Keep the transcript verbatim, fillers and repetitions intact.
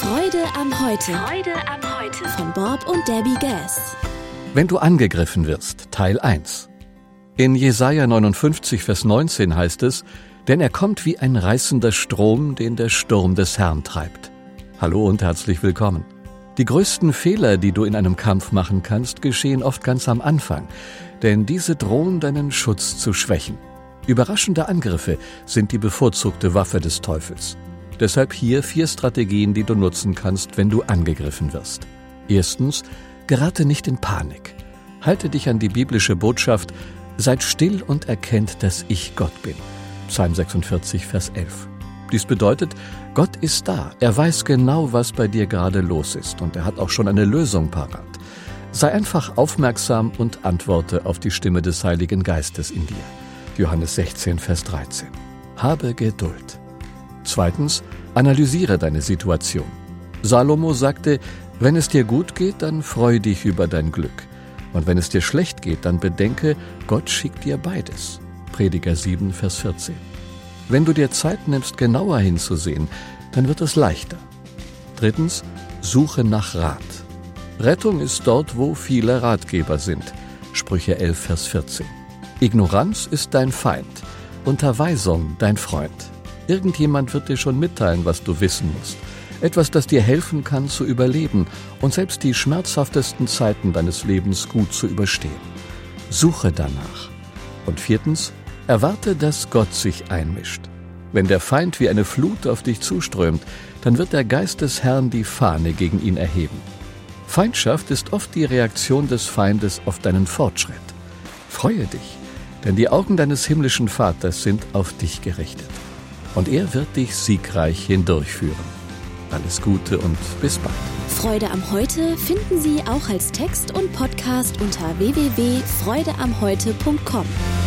Freude am Heute. Freude am Heute. Von Bob und Debbie Gass. Wenn du angegriffen wirst, Teil eins. In Jesaja neunundfünfzig, Vers neunzehn heißt es: Denn er kommt wie ein reißender Strom, den der Sturm des Herrn treibt. Hallo und herzlich willkommen. Die größten Fehler, die du in einem Kampf machen kannst, geschehen oft ganz am Anfang, denn diese drohen, deinen Schutz zu schwächen. Überraschende Angriffe sind die bevorzugte Waffe des Teufels. Deshalb hier vier Strategien, die du nutzen kannst, wenn du angegriffen wirst. Erstens, gerate nicht in Panik. Halte dich an die biblische Botschaft: Seid still und erkennt, dass ich Gott bin. Psalm sechsundvierzig, Vers elf. Dies bedeutet, Gott ist da. Er weiß genau, was bei dir gerade los ist, und er hat auch schon eine Lösung parat. Sei einfach aufmerksam und antworte auf die Stimme des Heiligen Geistes in dir. Johannes sechzehn, Vers dreizehn. Habe Geduld. Zweitens, analysiere deine Situation. Salomo sagte: Wenn es dir gut geht, dann freu dich über dein Glück. Und wenn es dir schlecht geht, dann bedenke, Gott schickt dir beides. Prediger sieben, Vers vierzehn. Wenn du dir Zeit nimmst, genauer hinzusehen, dann wird es leichter. Drittens, suche nach Rat. Rettung ist dort, wo viele Ratgeber sind. Sprüche elf, Vers vierzehn. Ignoranz ist dein Feind, Unterweisung dein Freund. Irgendjemand wird dir schon mitteilen, was du wissen musst. Etwas, das dir helfen kann, zu überleben und selbst die schmerzhaftesten Zeiten deines Lebens gut zu überstehen. Suche danach. Und viertens, erwarte, dass Gott sich einmischt. Wenn der Feind wie eine Flut auf dich zuströmt, dann wird der Geist des Herrn die Fahne gegen ihn erheben. Feindschaft ist oft die Reaktion des Feindes auf deinen Fortschritt. Freue dich, denn die Augen deines himmlischen Vaters sind auf dich gerichtet. Und er wird dich siegreich hindurchführen. Alles Gute und bis bald. Freude am Heute finden Sie auch als Text und Podcast unter w w w punkt freude am heute punkt com.